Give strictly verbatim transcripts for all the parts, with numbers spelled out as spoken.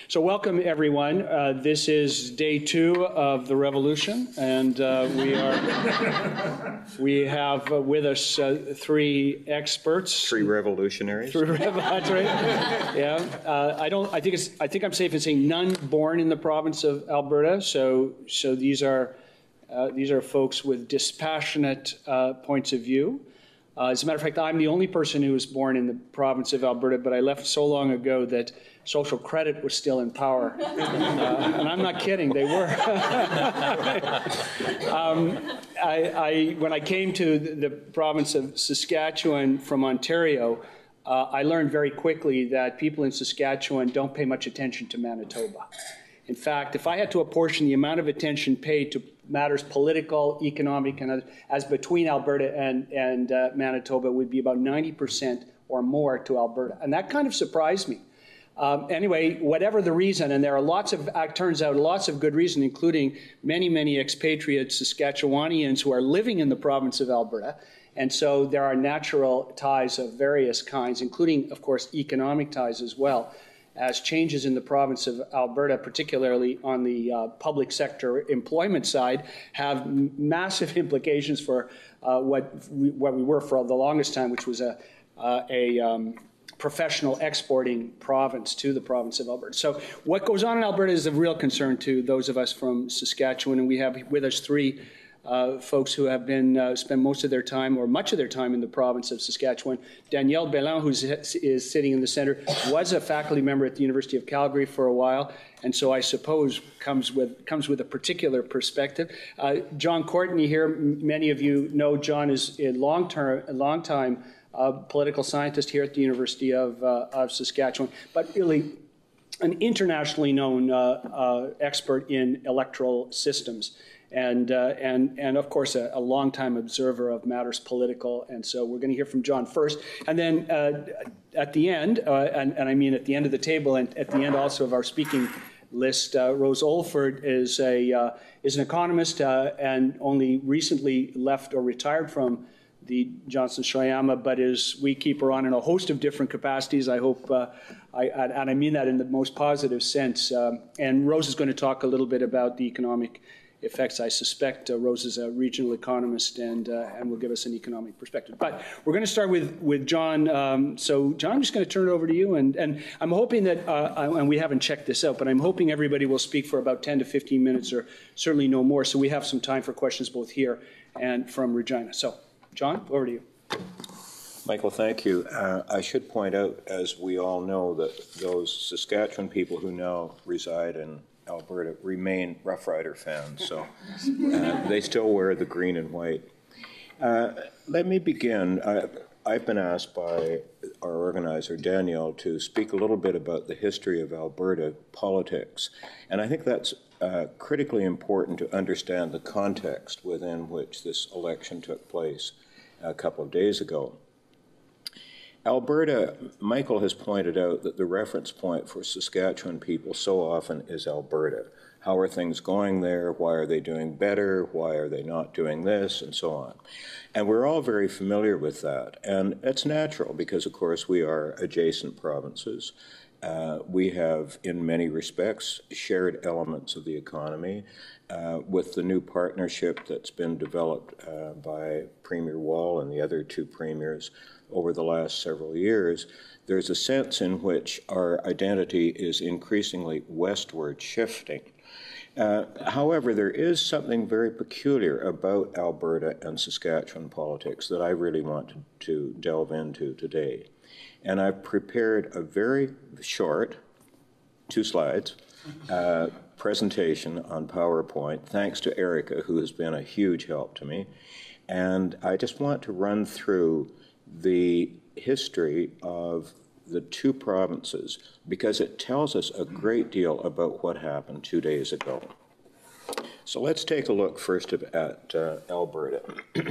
So welcome, everyone. Uh, this is day two of the revolution, and uh, we are we have uh, with us uh, three experts. Three revolutionaries. Three revolutionaries. Yeah. Uh, I don't. I think it's. I think I'm safe in saying none born in the province of Alberta. So so these are uh, these are folks with dispassionate uh, points of view. Uh, as a matter of fact, I'm the only person who was born in the province of Alberta, but I left so long ago that social credit was still in power. Uh, and I'm not kidding, they were. um, I, I, when I came to the, the province of Saskatchewan from Ontario, uh, I learned very quickly that people in Saskatchewan don't pay much attention to Manitoba. In fact, if I had to apportion the amount of attention paid to matters political, economic, and as between Alberta and, and uh, Manitoba, it would be about ninety percent or more to Alberta. And that kind of surprised me. Um, anyway, whatever the reason, and there are lots of, uh, turns out, lots of good reason, including many, many expatriate Saskatchewanians who are living in the province of Alberta. And so there are natural ties of various kinds, including, of course, economic ties as well, as changes in the province of Alberta, particularly on the uh, public sector employment side, have massive implications for uh, what, we, what we were for the longest time, which was a, uh, a um, professional exporting province to the province of Alberta. So what goes on in Alberta is of real concern to those of us from Saskatchewan, and we have with us three Uh, folks who have been uh, spent most of their time or much of their time in the province of Saskatchewan. Danielle Bélan, who is sitting in the center, was a faculty member at the University of Calgary for a while, and so I suppose comes with comes with a particular perspective. Uh, John Courtney here, many of you know John is a long term, a long time uh, political scientist here at the University of uh, of Saskatchewan, but really an internationally known uh, uh, expert in electoral systems. And, uh, and, and of course, a, a longtime observer of matters political. And so we're going to hear from John first. And then uh, at the end, uh, and, and I mean at the end of the table, and at the end also of our speaking list, uh, Rose Olford is, a, uh, is an economist uh, and only recently left or retired from the Johnson Shoyama, but is, we keep her on in a host of different capacities. I hope, uh, I, and I mean that in the most positive sense. Um, and Rose is going to talk a little bit about the economic effects. I suspect uh, Rose is a regional economist and uh, and will give us an economic perspective. But we're going to start with with John. Um, so John, I'm just going to turn it over to you, and and I'm hoping that uh, I, and we haven't checked this out, but I'm hoping everybody will speak for about ten to fifteen minutes, or certainly no more, so we have some time for questions both here and from Regina. So, John, over to you. Michael, thank you. Uh, I should point out, as we all know, that those Saskatchewan people who now reside in Alberta remain Rough Rider fans, so uh, they still wear the green and white. Uh, let me begin. I, I've been asked by our organizer, Danielle, to speak a little bit about the history of Alberta politics, and I think that's uh, critically important to understand the context within which this election took place a couple of days ago. Alberta, Michael has pointed out that the reference point for Saskatchewan people so often is Alberta. How are things going there? Why are they doing better? Why are they not doing this? And so on. And we're all very familiar with that. And it's natural because, of course, we are adjacent provinces. Uh, we have, in many respects, shared elements of the economy. Uh, with the new partnership that's been developed uh, by Premier Wall and the other two premiers over the last several years, there's a sense in which our identity is increasingly westward shifting. Uh, however, there is something very peculiar about Alberta and Saskatchewan politics that I really want to, to delve into today. And I've prepared a very short, two slides, uh, presentation on PowerPoint, thanks to Erica, who has been a huge help to me. And I just want to run through the history of the two provinces because it tells us a great deal about what happened two days ago. So let's take a look first at uh, Alberta.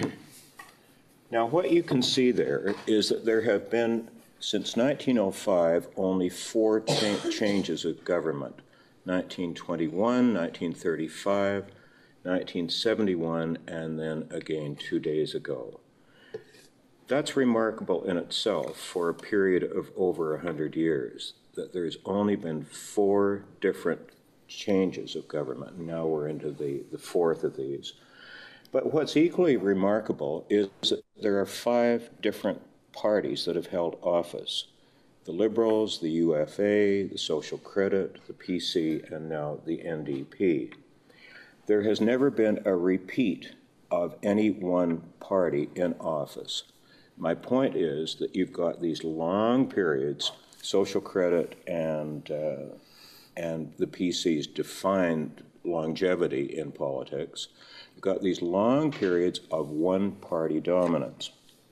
Now, what you can see there is that there have been, since nineteen oh five, only four cha changes of government. nineteen twenty-one, nineteen thirty-five, nineteen seventy-one, and then again two days ago. That's remarkable in itself for a period of over one hundred years. that there's only been four different changes of government, and now we're into the, the fourth of these. But what's equally remarkable is that there are five different parties that have held office: the Liberals, the U F A, the Social Credit, the P C, and now the N D P. There has never been a repeat of any one party in office. My point is that you've got these long periods, Social Credit and, uh, and the P C's defined longevity in politics. You've got these long periods of one-party dominance.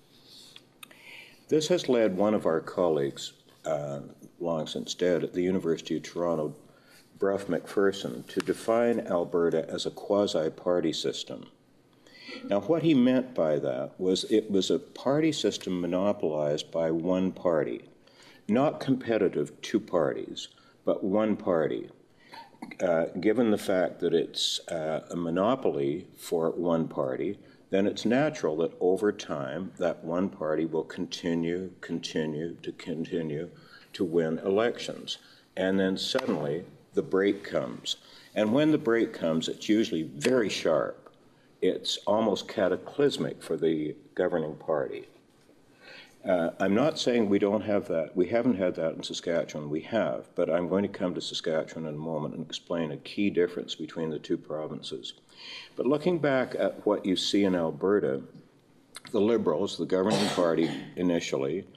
This has led one of our colleagues, uh, long since dead, at the University of Toronto, Bruff McPherson, to define Alberta as a quasi-party system. Now, what he meant by that was it was a party system monopolized by one party, not competitive two parties, but one party. Uh, given the fact that it's uh, a monopoly for one party, then it's natural that over time that one party will continue, continue to continue to win elections. And then suddenly the break comes. And when the break comes, it's usually very sharp. It's almost cataclysmic for the governing party. Uh, I'm not saying we don't have that. We haven't had that in Saskatchewan. We have, but I'm going to come to Saskatchewan in a moment and explain a key difference between the two provinces. But looking back at what you see in Alberta, the Liberals, the governing party initially,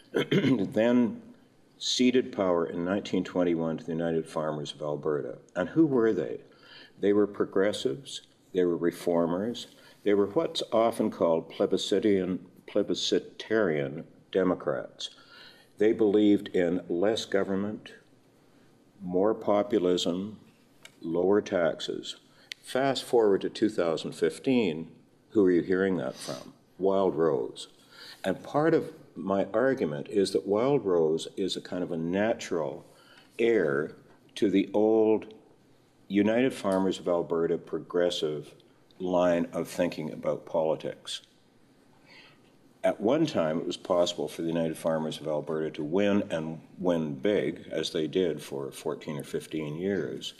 then ceded power in nineteen twenty-one to the United Farmers of Alberta. And who were they? They were progressives, they were reformers, they were what's often called plebiscitarian, plebiscitarian Democrats. They believed in less government, more populism, lower taxes. Fast forward to two thousand fifteen, who are you hearing that from? Wild Rose. And part of my argument is that Wild Rose is a kind of a natural heir to the old United Farmers of Alberta progressive line of thinking about politics. At one time, it was possible for the United Farmers of Alberta to win and win big, as they did for fourteen or fifteen years,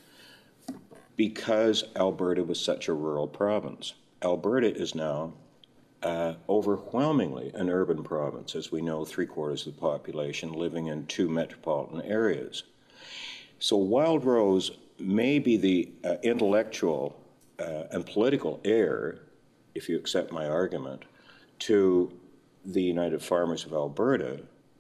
because Alberta was such a rural province. Alberta is now uh, overwhelmingly an urban province, as we know, three quarters of the population living in two metropolitan areas. So Wild Rose may be the uh, intellectual uh, and political heir, if you accept my argument, to the United Farmers of Alberta,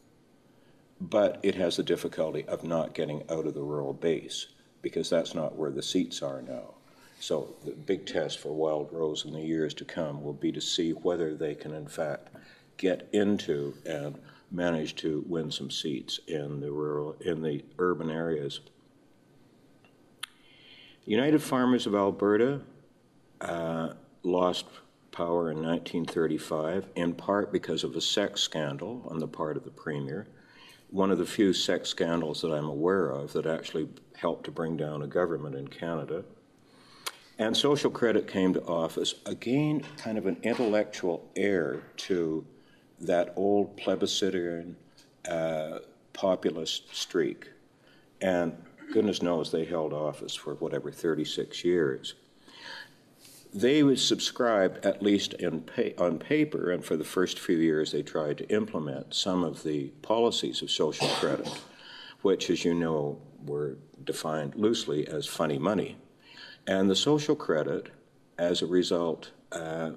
but it has the difficulty of not getting out of the rural base, because that's not where the seats are now. So the big test for Wild Rose in the years to come will be to see whether they can in fact get into and manage to win some seats in the rural, in the urban areas. United Farmers of Alberta uh, lost power in nineteen thirty-five, in part because of a sex scandal on the part of the Premier, one of the few sex scandals that I'm aware of that actually helped to bring down a government in Canada. And Social Credit came to office, again, kind of an intellectual heir to that old plebiscitarian uh, populist streak. And goodness knows they held office for whatever, thirty-six years. They would subscribe, at least in pay, on paper, and for the first few years they tried to implement some of the policies of Social Credit, which, as you know, were defined loosely as funny money. And the Social Credit, as a result, uh,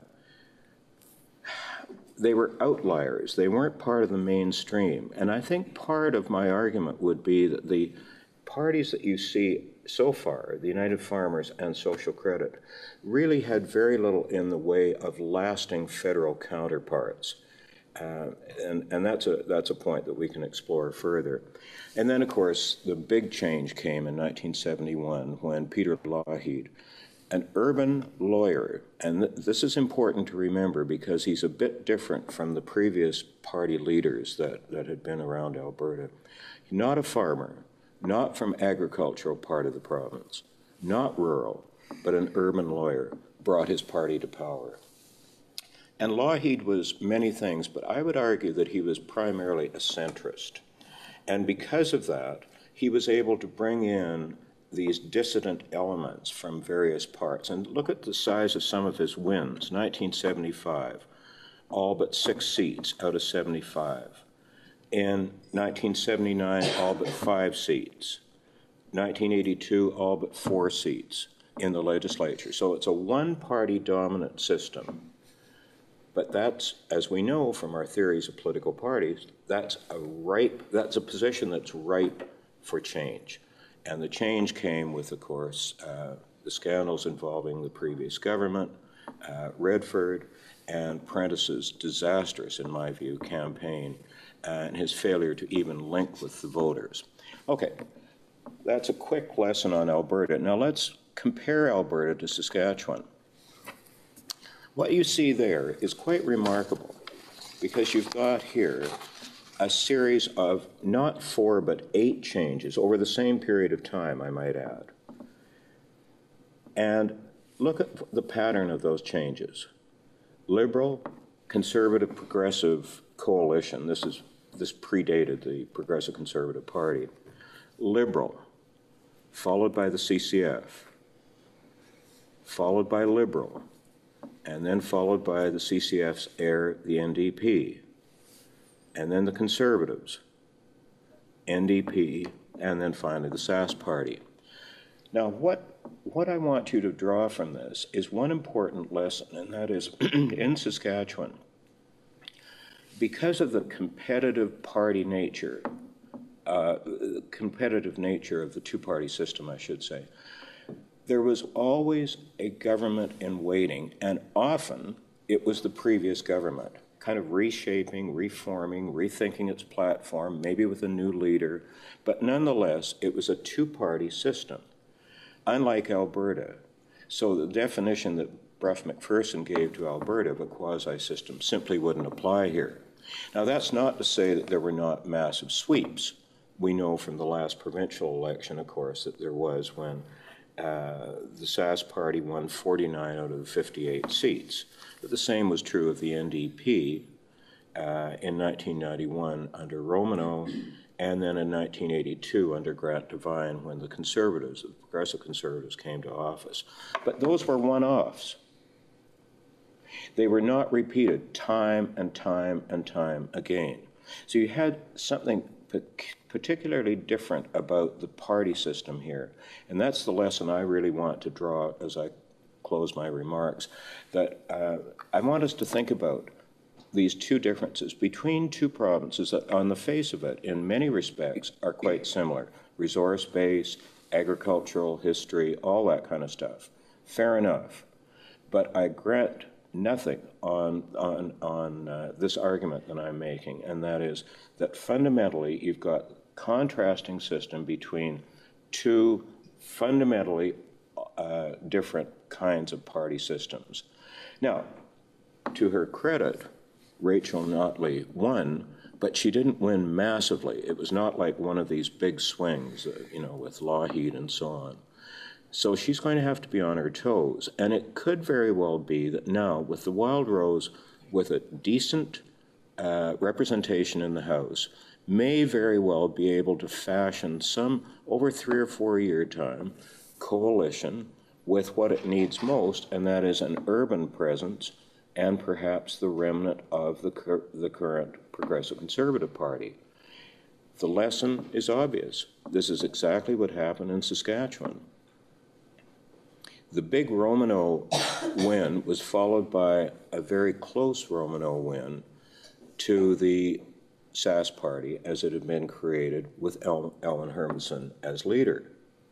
they were outliers. They weren't part of the mainstream. And I think part of my argument would be that the parties that you see so far, the United Farmers and Social Credit, really had very little in the way of lasting federal counterparts. Uh, and and that's, a, that's a point that we can explore further. And then, of course, the big change came in nineteen seventy-one when Peter Lougheed, an urban lawyer, and th this is important to remember because he's a bit different from the previous party leaders that, that had been around Alberta. Not a farmer, not from agricultural part of the province, not rural, but an urban lawyer, brought his party to power. And Lougheed was many things, but I would argue that he was primarily a centrist. And because of that, he was able to bring in these dissident elements from various parts. And look at the size of some of his wins. nineteen seventy-five, all but six seats out of seventy-five. In nineteen seventy-nine, all but five seats. nineteen eighty-two, all but four seats in the legislature. So it's a one-party dominant system. But that's, as we know from our theories of political parties, that's a ripe, that's a position that's ripe for change. And the change came with, of course, uh, the scandals involving the previous government, uh, Redford, and Prentice's disastrous, in my view, campaign, uh, and his failure to even link with the voters. Okay, that's a quick lesson on Alberta. Now let's compare Alberta to Saskatchewan. What you see there is quite remarkable, because you've got here a series of not four but eight changes over the same period of time, I might add. And look at the pattern of those changes. Liberal, conservative, progressive coalition. This is this predated the Progressive Conservative Party. Liberal, followed by the C C F, followed by Liberal, and then followed by the C C F's heir, the N D P, and then the Conservatives, N D P, and then finally the Sask Party. Now, what, what I want you to draw from this is one important lesson, and that is in Saskatchewan, because of the competitive party nature, uh, competitive nature of the two-party system, I should say, there was always a government in waiting, and often it was the previous government, kind of reshaping, reforming, rethinking its platform, maybe with a new leader, but nonetheless, it was a two-party system, unlike Alberta. So the definition that Bruff McPherson gave to Alberta of a quasi-system simply wouldn't apply here. Now, that's not to say that there were not massive sweeps. We know from the last provincial election, of course, that there was when Uh, the Sask Party won forty-nine out of the fifty-eight seats. But the same was true of the N D P uh, in nineteen ninety-one under Romano, and then in nineteen eighty-two under Grant Devine when the Conservatives, the Progressive Conservatives, came to office. But those were one-offs. They were not repeated time and time and time again. So you had something particularly different about the party system here. And that's the lesson I really want to draw as I close my remarks, that uh, I want us to think about these two differences between two provinces that on the face of it, in many respects, are quite similar. Resource base, agricultural history, all that kind of stuff. Fair enough. But I grant nothing on, on, on uh, this argument that I'm making, and that is that fundamentally you've got contrasting system between two fundamentally uh, different kinds of party systems. Now, to her credit, Rachel Notley won, but she didn't win massively. It was not like one of these big swings, uh, you know, with Lougheed and so on. So she's going to have to be on her toes. And it could very well be that now, with the Wildrose, with a decent uh, representation in the House, may very well be able to fashion some, over three or four year time, coalition with what it needs most, and that is an urban presence and perhaps the remnant of the, cur the current Progressive Conservative Party. The lesson is obvious. This is exactly what happened in Saskatchewan. The big Romano win was followed by a very close Romano win to the Sask Party as it had been created with El Ellen Hermanson as leader.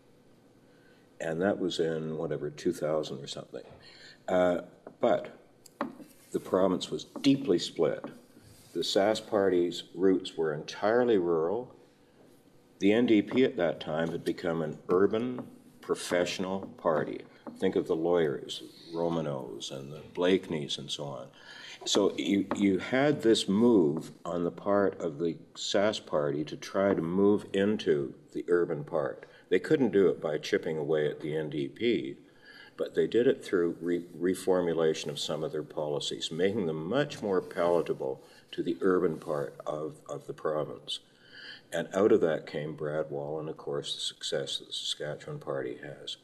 And that was in, whatever, two thousand or something. Uh, but the province was deeply split. The Sask Party's roots were entirely rural. The N D P at that time had become an urban, professional party. Think of the lawyers, Romanos and the Blakeneys and so on. So you, you had this move on the part of the Sask Party to try to move into the urban part. They couldn't do it by chipping away at the N D P, but they did it through re reformulation of some of their policies, making them much more palatable to the urban part of, of the province. And out of that came Brad Wall and, of course, the success that the Saskatchewan Party has.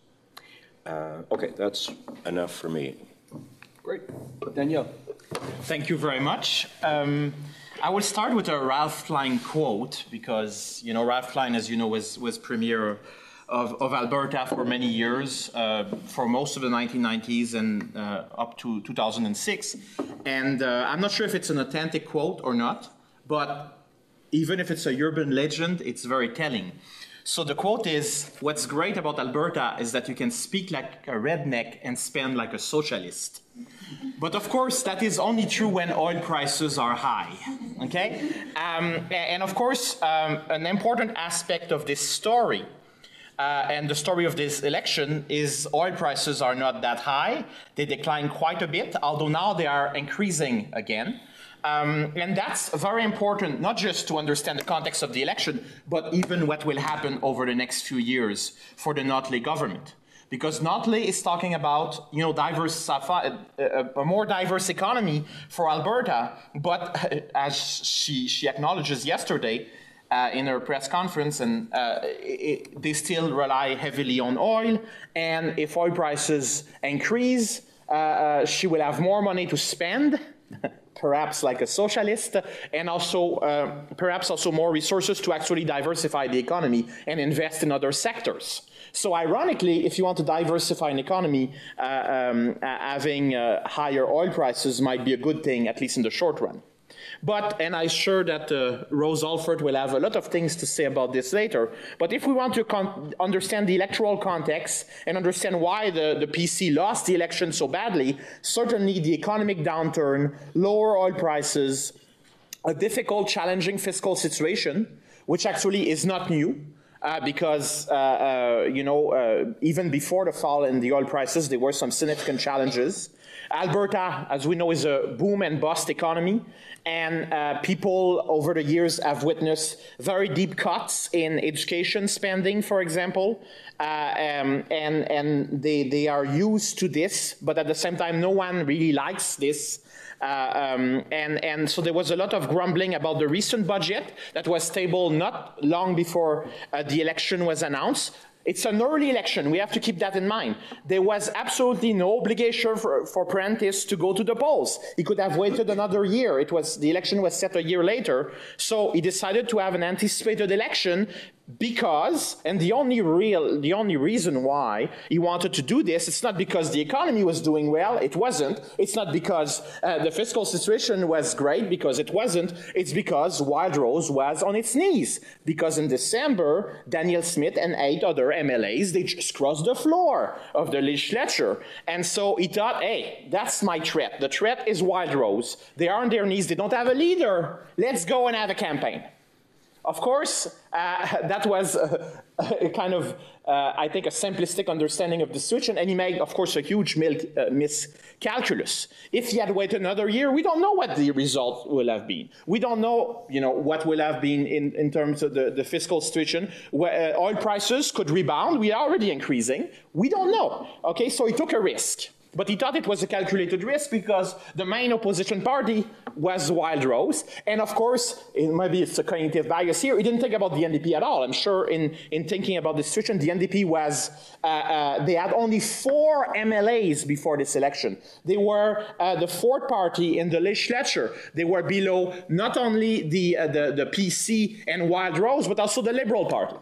Uh, okay, that's enough for me. Great. Danielle. Thank you very much. Um, I will start with a Ralph Klein quote because, you know, Ralph Klein, as you know, was, was premier of, of Alberta for many years, uh, for most of the nineteen nineties and uh, up to two thousand six. And uh, I'm not sure if it's an authentic quote or not, but even if it's a urban legend, it's very telling. So the quote is, what's great about Alberta is that you can speak like a redneck and spend like a socialist. But of course, that is only true when oil prices are high, okay? Um, and of course, um, an important aspect of this story uh, and the story of this election is oil prices are not that high. They decline quite a bit, although now they are increasing again. Um, and that's very important, not just to understand the context of the election, but even what will happen over the next few years for the Notley government. Because Notley is talking about, you know, diverse, a, a more diverse economy for Alberta, but as she, she acknowledges yesterday uh, in her press conference, and uh, it, they still rely heavily on oil, and if oil prices increase, uh, uh, she will have more money to spend, perhaps like a socialist, and also uh, perhaps also more resources to actually diversify the economy and invest in other sectors. So ironically, if you want to diversify an economy, uh, um, uh, having uh, higher oil prices might be a good thing, at least in the short run. But, and I'm sure that uh, Rose Alford will have a lot of things to say about this later, but if we want to con understand the electoral context and understand why the, the P C lost the election so badly, certainly the economic downturn, lower oil prices, a difficult, challenging fiscal situation, which actually is not new, Uh, because, uh, uh, you know, uh, even before the fall in the oil prices, there were some significant challenges. Alberta, as we know, is a boom and bust economy, and uh, people over the years have witnessed very deep cuts in education spending, for example, uh, um, and, and they, they are used to this, but at the same time, no one really likes this. Uh, um, and, and so there was a lot of grumbling about the recent budget that was tabled not long before uh, the election was announced. It's an early election. We have to keep that in mind. There was absolutely no obligation for, for Prentice to go to the polls. He could have waited another year. It was, the election was set a year later. So he decided to have an anticipated election because, and the only real, the only reason why he wanted to do this, it's not because the economy was doing well, it wasn't. It's not because uh, the fiscal situation was great, because it wasn't. It's because Wildrose was on its knees. Because in December, Danielle Smith and eight other M L As, they just crossed the floor of the legislature. And so he thought, hey, that's my threat. The threat is Wildrose. They are on their knees, they don't have a leader. Let's go and have a campaign. Of course, uh, that was a, a kind of, uh, I think, a simplistic understanding of the situation, and he made, of course, a huge uh, miscalculus. If he had waited another year, we don't know what the result will have been. We don't know, you know, what will have been in, in terms of the, the fiscal situation. Where, uh, oil prices could rebound. We are already increasing. We don't know. Okay, so he took a risk. But he thought it was a calculated risk because the main opposition party was Wildrose. And of course, maybe it's a cognitive bias here, he didn't think about the N D P at all. I'm sure in, in thinking about this situation, the N D P was, uh, uh, they had only four M L As before this election. They were uh, the fourth party in the legislature. They were below not only the, uh, the, the P C and Wildrose, but also the Liberal Party.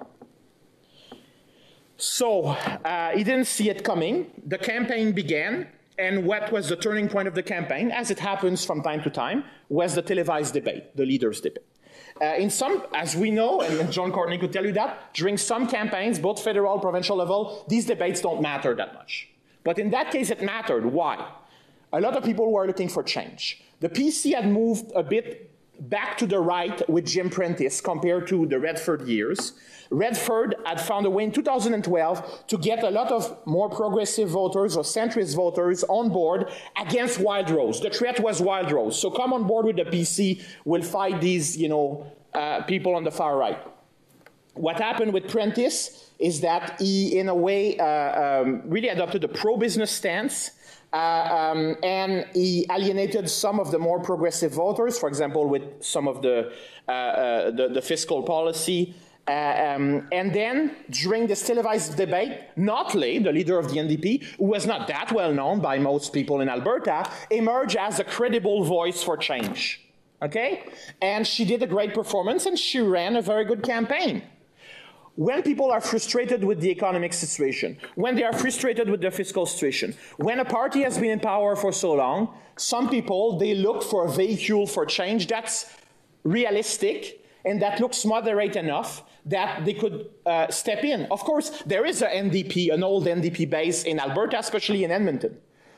So uh, he didn't see it coming. The campaign began, and what was the turning point of the campaign, as it happens from time to time, was the televised debate, the leaders' debate. Uh, in some, as we know, and John Courtney could tell you that, during some campaigns, both federal and provincial level, these debates don't matter that much. But in that case, it mattered. Why? A lot of people were looking for change. The P C had moved a bit back to the right with Jim Prentice compared to the Redford years. Redford had found a way in two thousand twelve to get a lot of more progressive voters or centrist voters on board against Wildrose. The threat was Wildrose. So come on board with the P C, we'll fight these, you know, uh, people on the far right. what happened with Prentice is that he, in a way, uh, um, really adopted a pro-business stance, uh, um, and he alienated some of the more progressive voters, for example, with some of the, uh, uh, the, the fiscal policy. Uh, um, and then, during this televised debate, Notley, the leader of the N D P, who was not that well known by most people in Alberta, emerged as a credible voice for change. Okay? And she did a great performance, and she ran a very good campaign. When people are frustrated with the economic situation, when they are frustrated with the fiscal situation, when a party has been in power for so long, some people, they look for a vehicle for change that's realistic and that looks moderate enough that they could uh, step in. Of course, there is an N D P, an old N D P base in Alberta, especially in Edmonton.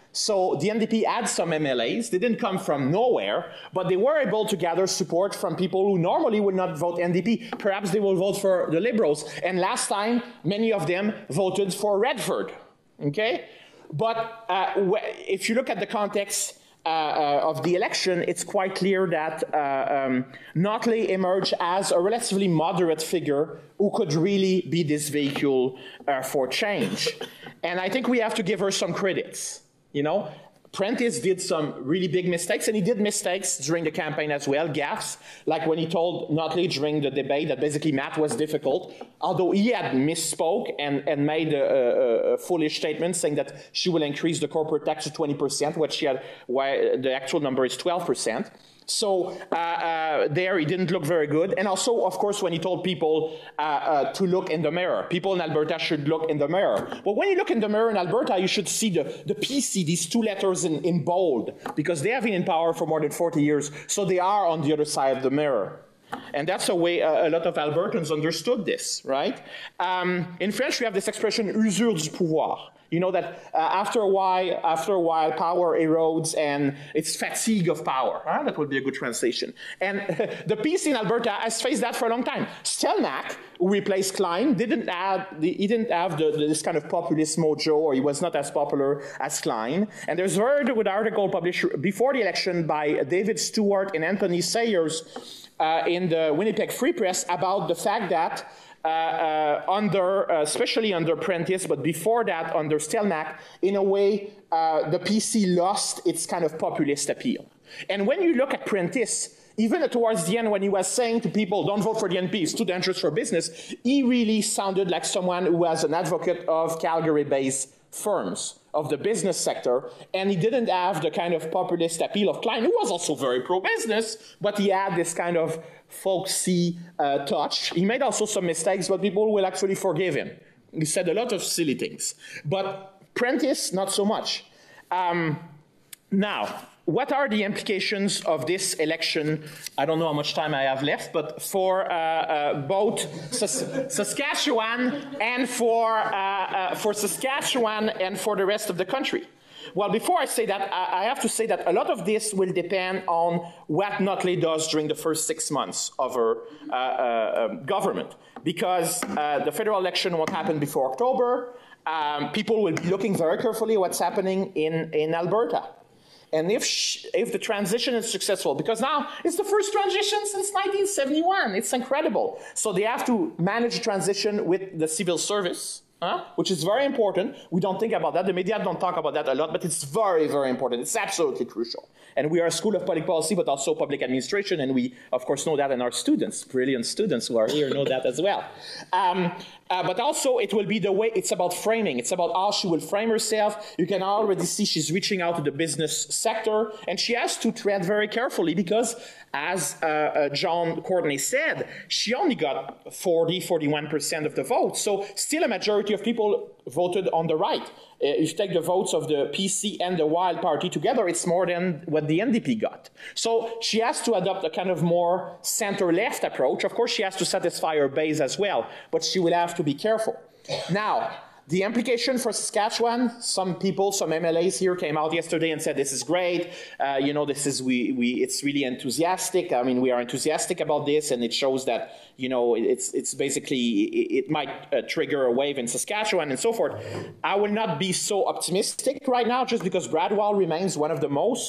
So the N D P had some M L As. They didn't come from nowhere, but they were able to gather support from people who normally would not vote N D P. Perhaps they will vote for the Liberals. And last time, many of them voted for Redford. Okay? But uh, if you look at the context uh, uh, of the election, it's quite clear that uh, um, Notley emerged as a relatively moderate figure who could really be this vehicle uh, for change. And I think we have to give her some credits. You know, Prentice did some really big mistakes, and he did mistakes during the campaign as well, gaffes, like when he told Notley during the debate that basically math was difficult, although he had misspoke and, and made a, a, a foolish statement saying that she will increase the corporate tax to twenty percent, which she had, why the actual number is twelve percent. So uh, uh, there he didn't look very good. And also, of course, when he told people uh, uh, to look in the mirror. People in Alberta should look in the mirror. But when you look in the mirror in Alberta, you should see the, the P C, these two letters in, in bold, because they have been in power for more than forty years. So they are on the other side of the mirror. And that's the way uh, a lot of Albertans understood this, right? Um, in French, we have this expression, usure du pouvoir. You know that uh, after a while, after a while, power erodes and it's fatigue of power. Huh? That would be a good translation. And the P C in Alberta has faced that for a long time. Stelmach, who replaced Klein, didn't have the, he didn't have the, the, this kind of populist mojo, or he was not as popular as Klein. And there's a very good article published before the election by David Stewart and Anthony Sayers uh, in the Winnipeg Free Press about the fact that Uh, uh, under, uh, especially under Prentice, but before that, under Stelmach, in a way, uh, the P C lost its kind of populist appeal. And when you look at Prentice, even towards the end when he was saying to people, don't vote for the N P, it's too dangerous for business, he really sounded like someone who was an advocate of Calgary-based firms, of the business sector, and he didn't have the kind of populist appeal of Klein, who was also very pro-business, but he had this kind of folksy uh, touch. He made also some mistakes, but people will actually forgive him. He said a lot of silly things. But Prentice, not so much. Um, now, what are the implications of this election? I don't know how much time I have left, but for uh, uh, both Sas Saskatchewan and for, uh, uh, for Saskatchewan and for the rest of the country. Well, before I say that, I have to say that a lot of this will depend on what Notley does during the first six months of her uh, uh, government, because uh, the federal election won't happen before October. Um, people will be looking very carefully at what's happening in, in Alberta. And if, she, if the transition is successful, because now it's the first transition since nineteen seventy-one, it's incredible. So they have to manage transition with the civil service. Huh? Which is very important. We don't think about that. The media don't talk about that a lot, but it's very, very important. It's absolutely crucial. And we are a school of public policy, but also public administration, and we, of course, know that, and our students, brilliant students who are here know that as well. Um, uh, but also, it will be the way, it's about framing. It's about how she will frame herself. You can already see she's reaching out to the business sector, and she has to tread very carefully because, as uh, uh, John Courtney said, she only got forty, forty-one percent of the vote. So still a majority of people voted on the right. Uh, if you take the votes of the P C and the Wild Party together, it's more than what the N D P got. So she has to adopt a kind of more center-left approach. Of course, she has to satisfy her base as well, but she will have to be careful. Now, the implication for Saskatchewan, some people, some M L As here came out yesterday and said, this is great, uh, you know, this is, we, we, it's really enthusiastic. I mean, we are enthusiastic about this, and it shows that, you know, it's, it's basically, it, it might uh, trigger a wave in Saskatchewan and so forth. I will not be so optimistic right now, just because Brad Wall remains one of the most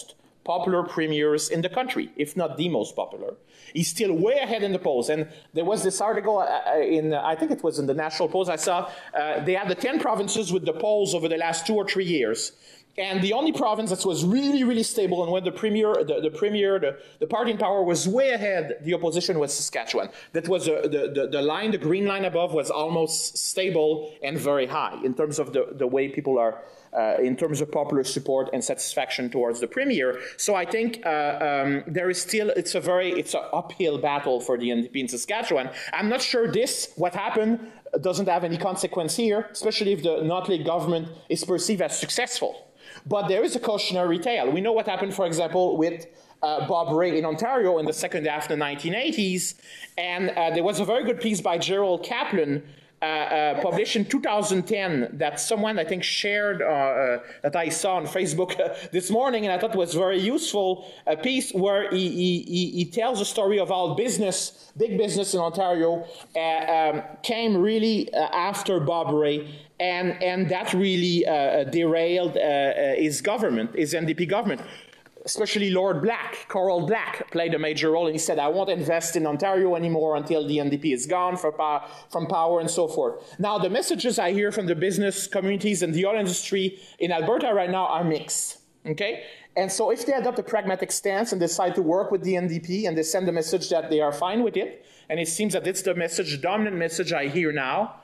popular premiers in the country, if not the most popular. He's still way ahead in the polls. And there was this article uh, in, uh, I think it was in the National Post, I saw, uh, they had the ten provinces with the polls over the last two or three years. And the only province that was really, really stable and when the premier, the, the premier, the, the party in power was way ahead, the opposition was Saskatchewan. That was a, the, the, the line, the green line above was almost stable and very high in terms of the, the way people are, uh, in terms of popular support and satisfaction towards the premier. So I think uh, um, there is still, it's a very, it's an uphill battle for the N D P in Saskatchewan. I'm not sure this, what happened, doesn't have any consequence here, especially if the Notley government is perceived as successful. But there is a cautionary tale. We know what happened, for example, with uh, Bob Rae in Ontario in the second half of the nineteen eighties. And uh, there was a very good piece by Gerald Kaplan uh, uh, published in two thousand ten that someone, I think, shared, uh, uh, that I saw on Facebook uh, this morning, and I thought was very useful, a piece where he, he, he tells a story of how business, big business in Ontario, uh, um, came really uh, after Bob Rae. And, and that really uh, derailed uh, his government, his N D P government. Especially Lord Black, Coral Black, played a major role, and he said, I won't invest in Ontario anymore until the N D P is gone for power, from power and so forth. Now, the messages I hear from the business communities and the oil industry in Alberta right now are mixed, okay? And so if they adopt a pragmatic stance and decide to work with the N D P and they send a message that they are fine with it, and it seems that it's the message, the dominant message I hear now,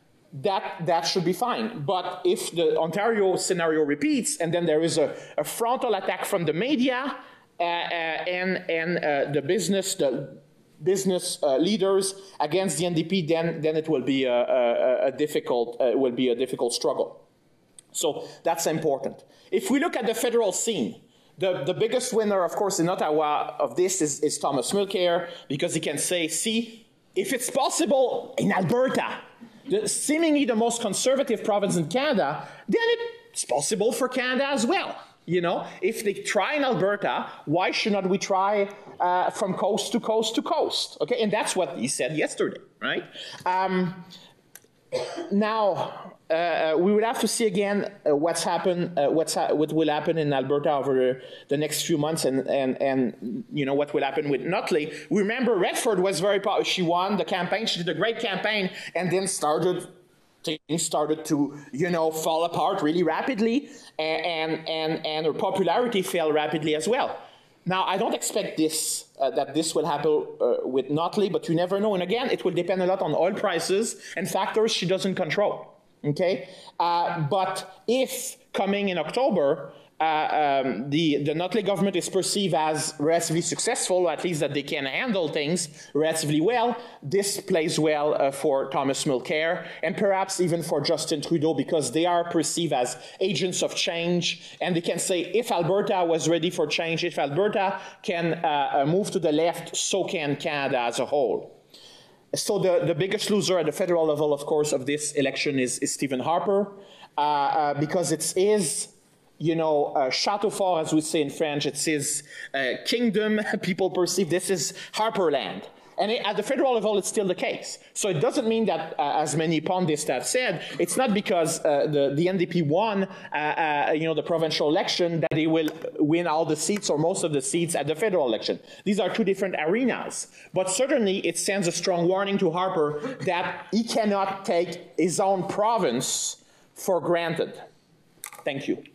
that, that should be fine. But if the Ontario scenario repeats and then there is a, a frontal attack from the media uh, uh, and, and uh, the business, the business uh, leaders against the N D P, then, then it will be a, a, a difficult, uh, will be a difficult struggle. So that's important. If we look at the federal scene, the, the biggest winner, of course, in Ottawa of this is, is Thomas Mulcair, because he can say, see, if it's possible in Alberta, the, seemingly the most conservative province in Canada, then it's possible for Canada as well. You know, if they try in Alberta, why should not we try uh, from coast to coast to coast? Okay, and that's what he said yesterday, right? Um, now, uh, we will have to see again uh, what's happened, uh, what's ha what will happen in Alberta over the next few months, and and and you know what will happen with Notley. We remember Redford was very popular. She won the campaign. She did a great campaign, and then started. Things started to, you know, fall apart really rapidly, and and and her popularity fell rapidly as well. Now, I don't expect this uh, that this will happen uh, with Notley, but you never know. And again, it will depend a lot on oil prices and factors she doesn't control. Okay, uh, but if coming in October, uh, um, the the Notley government is perceived as relatively successful, or at least that they can handle things relatively well, this plays well uh, for Thomas Mulcair and perhaps even for Justin Trudeau, because they are perceived as agents of change, and they can say if Alberta was ready for change, if Alberta can uh, move to the left, so can Canada as a whole. So the, the biggest loser at the federal level, of course, of this election is, is Stephen Harper, uh, uh, because it's his, you know, uh, Château Fort, as we say in French, it's his uh, kingdom. People perceive this is Harper land. And it, at the federal level, it's still the case. So it doesn't mean that, uh, as many pundits have said, it's not because uh, the, the N D P won, uh, uh, you know, the provincial election that they will win all the seats or most of the seats at the federal election. These are two different arenas. But certainly, it sends a strong warning to Harper that he cannot take his own province for granted. Thank you.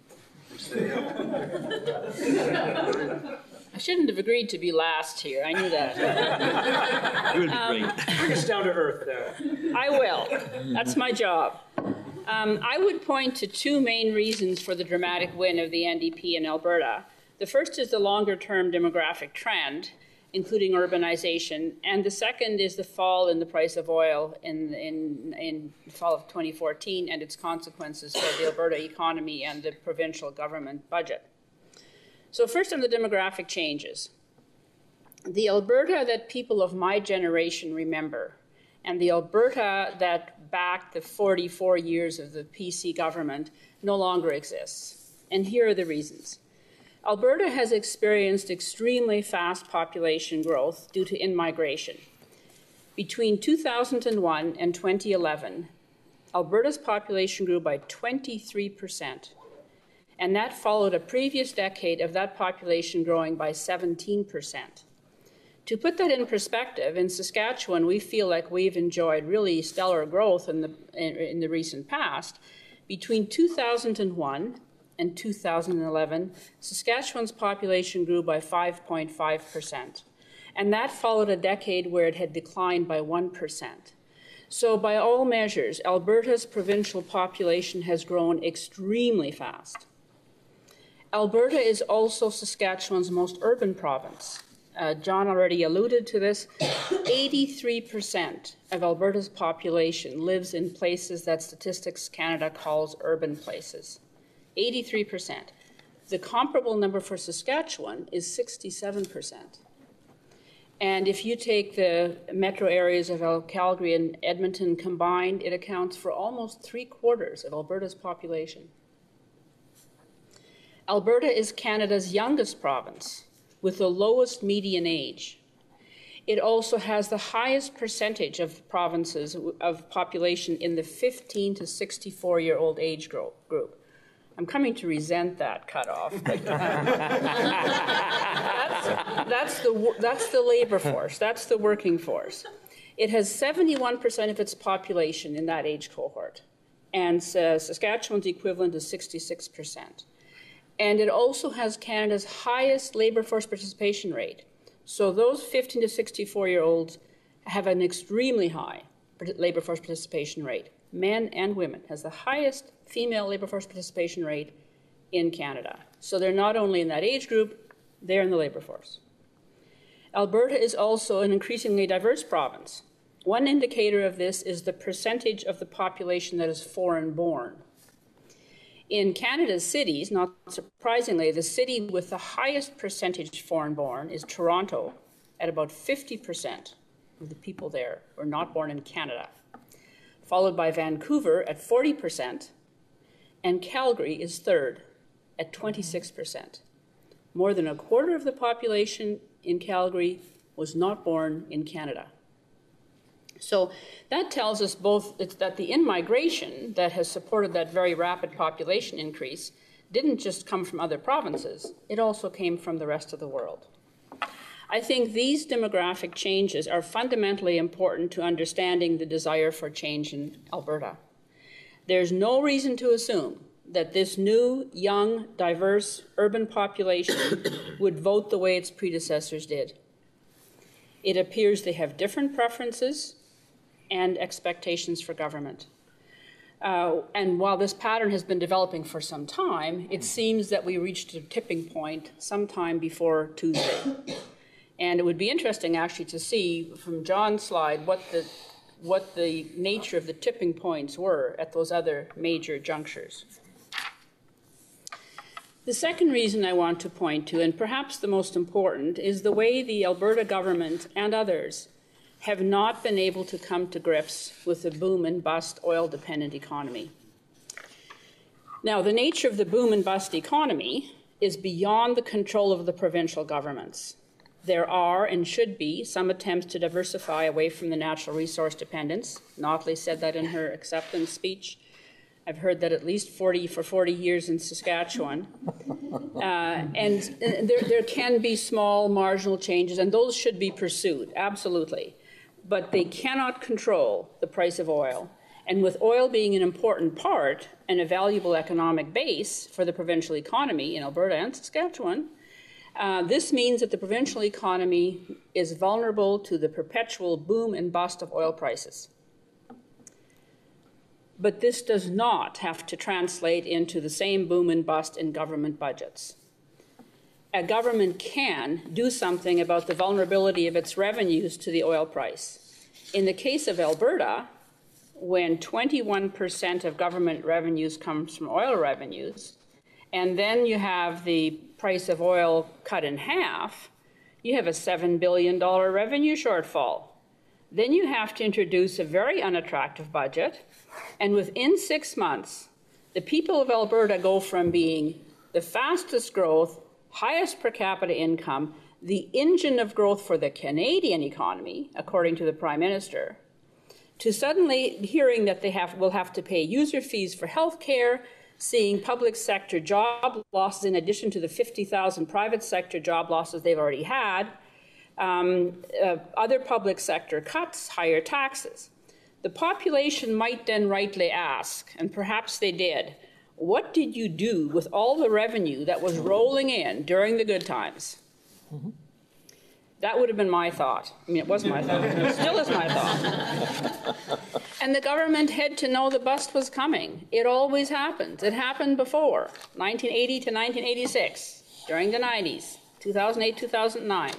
I shouldn't have agreed to be last here. I knew that. You would be great. Bring us down to earth there. I will. That's my job. Um, I would point to two main reasons for the dramatic win of the N D P in Alberta. The first is the longer-term demographic trend, including urbanization, and the second is the fall in the price of oil in, in, in the fall of twenty fourteen and its consequences for the Alberta economy and the provincial government budget. So first on the demographic changes. The Alberta that people of my generation remember, and the Alberta that backed the forty-four years of the P C government, no longer exists. And here are the reasons. Alberta has experienced extremely fast population growth due to in-migration. Between two thousand one and twenty eleven, Alberta's population grew by twenty-three percent. and that followed a previous decade of that population growing by seventeen percent. To put that in perspective, in Saskatchewan, we feel like we've enjoyed really stellar growth in the, in, in the recent past. Between two thousand one and two thousand eleven, Saskatchewan's population grew by five point five percent, and that followed a decade where it had declined by one percent. So by all measures, Alberta's provincial population has grown extremely fast. Alberta is also Saskatchewan's most urban province. Uh, John already alluded to this. eighty-three percent of Alberta's population lives in places that Statistics Canada calls urban places. eighty-three percent. The comparable number for Saskatchewan is sixty-seven percent. And if you take the metro areas of Calgary and Edmonton combined, it accounts for almost three quarters of Alberta's population. Alberta is Canada's youngest province, with the lowest median age. It also has the highest percentage of provinces of population in the fifteen to sixty-four-year-old age group. I'm coming to resent that cutoff. that's, that's, the, that's the labor force. That's the working force. It has seventy-one percent of its population in that age cohort, and uh, Saskatchewan's equivalent is sixty-six percent. And it also has Canada's highest labor force participation rate. So those fifteen to sixty-four-year-olds have an extremely high labor force participation rate. Men and women has the highest female labor force participation rate in Canada. So they're not only in that age group, they're in the labor force. Alberta is also an increasingly diverse province. One indicator of this is the percentage of the population that is foreign-born. In Canada's cities, not surprisingly, the city with the highest percentage foreign-born is Toronto, at about fifty percent of the people there were not born in Canada, followed by Vancouver at forty percent, and Calgary is third at twenty-six percent. More than a quarter of the population in Calgary was not born in Canada. So that tells us both that the in-migration that has supported that very rapid population increase didn't just come from other provinces, it also came from the rest of the world. I think these demographic changes are fundamentally important to understanding the desire for change in Alberta. There's no reason to assume that this new, young, diverse urban population would vote the way its predecessors did. It appears they have different preferences and expectations for government. Uh, and while this pattern has been developing for some time, it seems that we reached a tipping point sometime before Tuesday. And it would be interesting actually to see from John's slide what the, what the nature of the tipping points were at those other major junctures. The second reason I want to point to, and perhaps the most important, is the way the Alberta government and others have not been able to come to grips with the boom and bust oil-dependent economy. Now, the nature of the boom and bust economy is beyond the control of the provincial governments. There are and should be some attempts to diversify away from the natural resource dependence. Notley said that in her acceptance speech. I've heard that at least forty for forty years in Saskatchewan. Uh, and there, there can be small marginal changes, and those should be pursued, absolutely. But they cannot control the price of oil. And with oil being an important part and a valuable economic base for the provincial economy in Alberta and Saskatchewan, uh, this means that the provincial economy is vulnerable to the perpetual boom and bust of oil prices. But this does not have to translate into the same boom and bust in government budgets. A government can do something about the vulnerability of its revenues to the oil price. In the case of Alberta, when twenty-one percent of government revenues comes from oil revenues, and then you have the price of oil cut in half, you have a seven billion dollars revenue shortfall. Then you have to introduce a very unattractive budget, and within six months, the people of Alberta go from being the fastest growth, highest per capita income, the engine of growth for the Canadian economy, according to the Prime Minister, to suddenly hearing that they have, will have to pay user fees for health care, seeing public sector job losses in addition to the fifty thousand private sector job losses they've already had, um, uh, other public sector cuts, higher taxes. The population might then rightly ask, and perhaps they did, what did you do with all the revenue that was rolling in during the good times? Mm-hmm. That would have been my thought. I mean, it was my thought. It still is my thought. And the government had to know the bust was coming. It always happens. It happened before, nineteen eighty to nineteen eighty-six, during the nineties, two thousand eight, two thousand nine.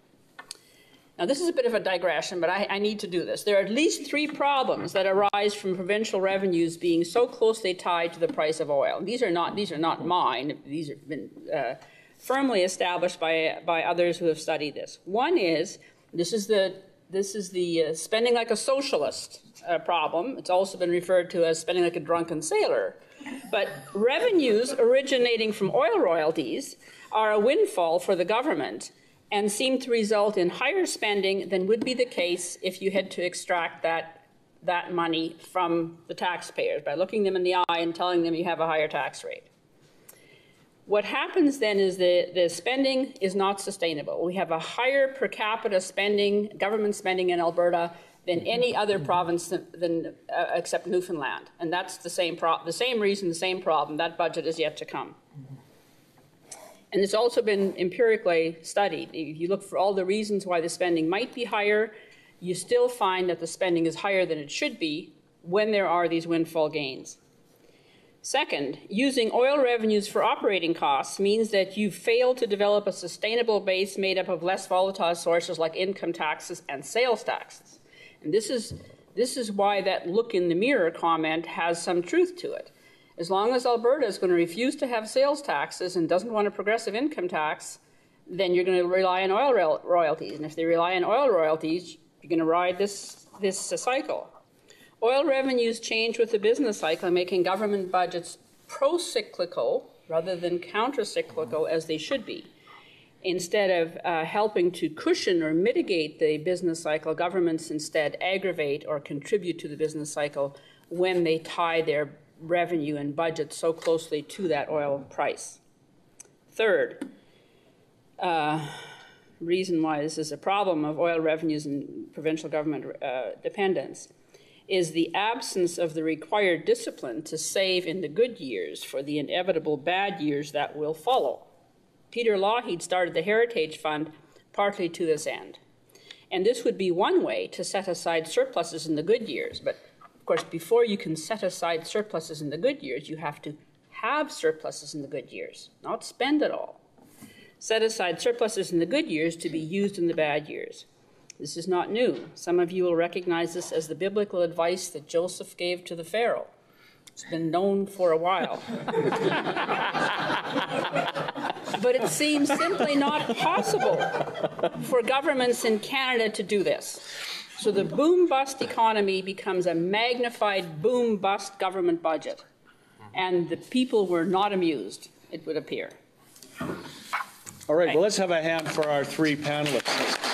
Now, this is a bit of a digression, but I, I need to do this. There are at least three problems that arise from provincial revenues being so closely tied to the price of oil. And these are not, these are not mine. These have been uh, firmly established by, by others who have studied this. One is, this is the, this is the uh, spending like a socialist uh, problem. It's also been referred to as spending like a drunken sailor. But revenues originating from oil royalties are a windfall for the government and seem to result in higher spending than would be the case if you had to extract that, that money from the taxpayers by looking them in the eye and telling them you have a higher tax rate. What happens then is the, the spending is not sustainable. We have a higher per capita spending, government spending in Alberta than any other province than, than uh, except Newfoundland. And that's the same, pro the same reason, the same problem. That budget is yet to come. And it's also been empirically studied. If you look for all the reasons why the spending might be higher, you still find that the spending is higher than it should be when there are these windfall gains. Second, using oil revenues for operating costs means that you fail to develop a sustainable base made up of less volatile sources like income taxes and sales taxes. And this is, this is why that look in the mirror comment has some truth to it. As long as Alberta is going to refuse to have sales taxes and doesn't want a progressive income tax, then you're going to rely on oil royalties. And if they rely on oil royalties, you're going to ride this, this uh, cycle. Oil revenues change with the business cycle, making government budgets pro-cyclical rather than counter-cyclical as they should be. Instead of uh, helping to cushion or mitigate the business cycle, governments instead aggravate or contribute to the business cycle when they tie their revenue and budget so closely to that oil price. Third, uh, reason why this is a problem of oil revenues and provincial government uh, dependence is the absence of the required discipline to save in the good years for the inevitable bad years that will follow. Peter Lougheed started the Heritage Fund partly to this end. And this would be one way to set aside surpluses in the good years, but of course, before you can set aside surpluses in the good years, you have to have surpluses in the good years, not spend it all. Set aside surpluses in the good years to be used in the bad years. This is not new. Some of you will recognize this as the biblical advice that Joseph gave to the Pharaoh. It's been known for a while. But it seems simply not possible for governments in Canada to do this. So the boom-bust economy becomes a magnified boom-bust government budget. And the people were not amused, it would appear. All right, well, let's have a hand for our three panelists.